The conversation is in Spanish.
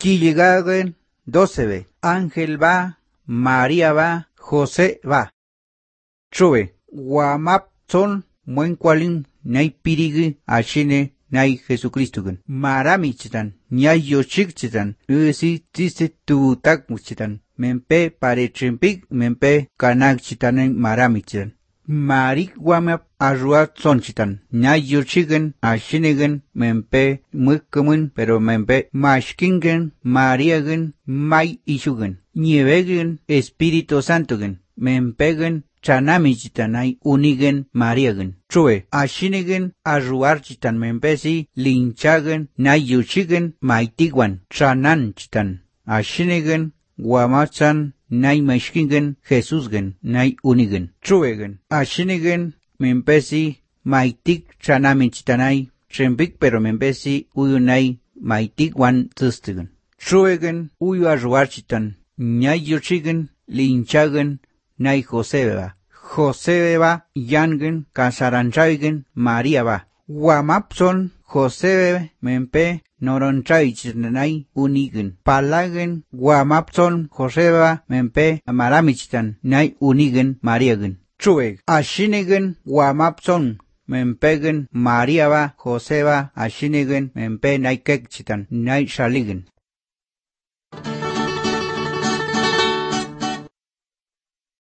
Chiligagen 12. Ángel va, María va, José va. Chue, guamap son, muen cualin, nay pirigi, ashine, nay Jesucristugen. Maramichitan, nyay yochikchitan, tiste tubutak muchitan. Mempe pare chimpik, mempe kanak chitanen maramichitan. Marik wamap arruat sonchitan. Nyay yochigen, ashinegen, mempe mukkumun, pero mempe mashkingen, mariagen, may ishugen. Nievegen, Espíritu Santogen, mempegen, chanamichitanay unigen mariagen. Chue, ashinegen, arruarchitan mempesi, linchagen, nayuchigen, maitiguan, chananchitan. Ashinegen, guamachan, nay mashkingen, Jesusgen, nay unigen. Chuegen, ashinegen, mempesi, maitik chanamichitanay, chempik pero mempesi, uyunay, maitiguan tzustigen. Chuegen, uyu arruarchitan, nyayuchigen, linchagen, nay Joseba. Joseba yangen, kasaranchaigen, María va. Guamapson, Josebe, mempe, noronchaichitanay, unigen. Palagen, guamapson, Joseba, mempe, amaramichitan, nay unigen, Mariagen. Chueg, ashinegen, guamapson, mempegen, María va, Joseba, ashinegen, mempe, nay kekchitan, nay shaligen.